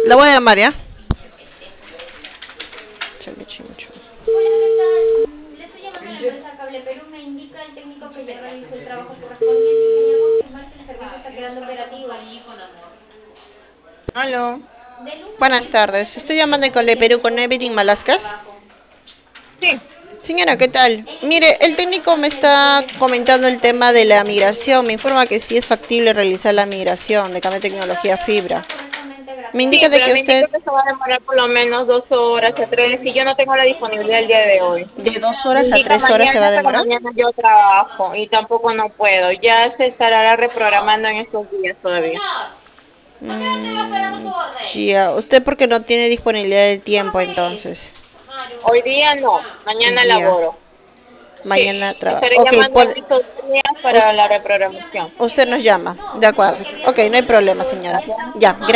La voy a llamar, ¿ya? Chale, chincho. Hola, ¿qué tal? Le estoy llamando a la empresa Cable Perú. Me indica el técnico que ya realizó el trabajo correspondiente y quería confirmar si el servicio está quedando operativo. Aló. De lunes a Buenas viernes, tardes. Estoy llamando de Cole Perú con Evelyn Malascas. Sí, Señora, ¿qué tal? Mire, el técnico me está comentando el tema de la migración. Me informa que sí es factible realizar la migración de cambio de tecnología a fibra. Me sí, indica de pero que me usted indica que se va a demorar por lo menos 2 horas o tres y yo no tengo la disponibilidad el día de hoy. de dos Me horas a indica 3 horas se va a mañana, pero demorar. mañana yo trabajo y tampoco no puedo. Ya se estará reprogramando en estos días todavía. Señor, ¿por qué no estoy esperando su orden? Ya, usted porque no tiene disponibilidad de tiempo entonces. Hoy día no, Hoy mañana día, laboro. Sí, mañana trabajo. estaré Ok, llamando en estos días para us- la reprogramación. usted nos llama. De acuerdo. Ok, no hay problema, señora. Gracias. Ya, gracias.